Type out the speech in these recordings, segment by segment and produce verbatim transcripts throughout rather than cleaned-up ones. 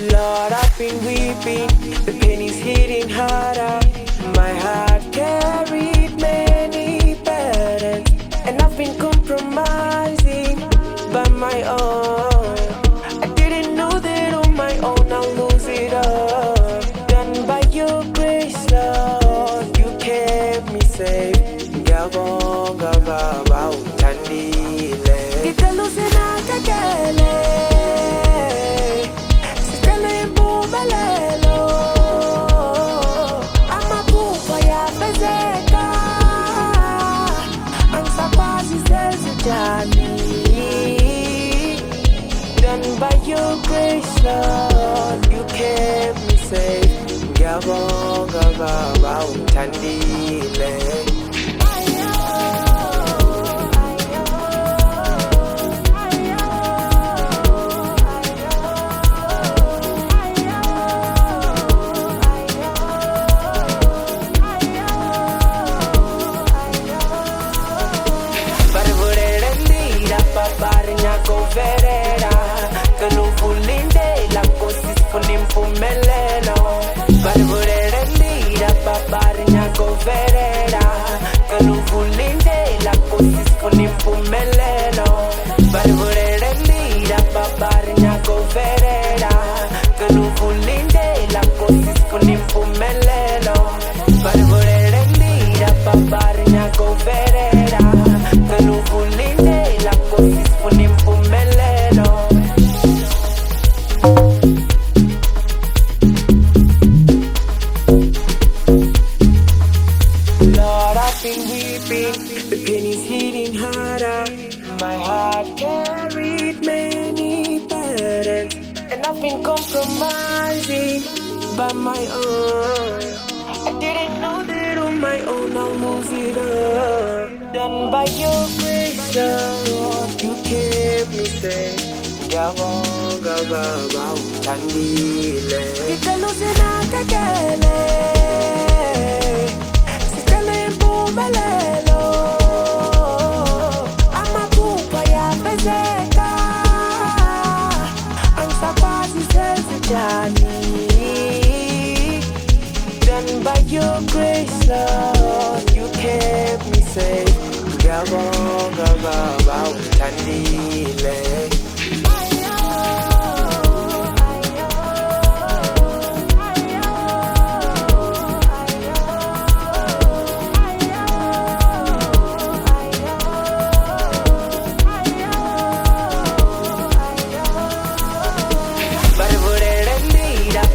Lord, I've been weeping, the pain is hitting harder. My heart carried many burdens, and I've been compromising by my own. I didn't know that on my own I'll lose it all. Done by your grace, Lord, you kept me safe. Ngiyabonga Baba uthandile. Ngicela usinakekele. Done by your grace, Lord, you kept me safe. Ngiyabonga Baba uthandile. Verera, que no fulinde la cosa con impumeleno. Barburera mira papariña con verera, que no fulinde la cosa con impumeleno. Barburera mira papariña con verera, que no fulinde la cosa con impumeleno. Barburera mira papariña con verera, que no fulinde la cosa con impumeleno. The pain is hitting harder. My heart carried many burdens, and I've been compromising by my own. I didn't know that on my own I'll lose it all. Done by your grace, Lord, you kept me safe. Ngiyabonga Baba uthandile. Ngicela usinakekele. Sicela impumelelo. Done by your grace, Lord, you kept me safe. Ngiyabonga Baba uthandile.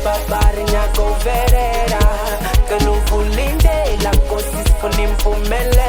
Papariña con verera, que no fulinde la cosa con impumeleno.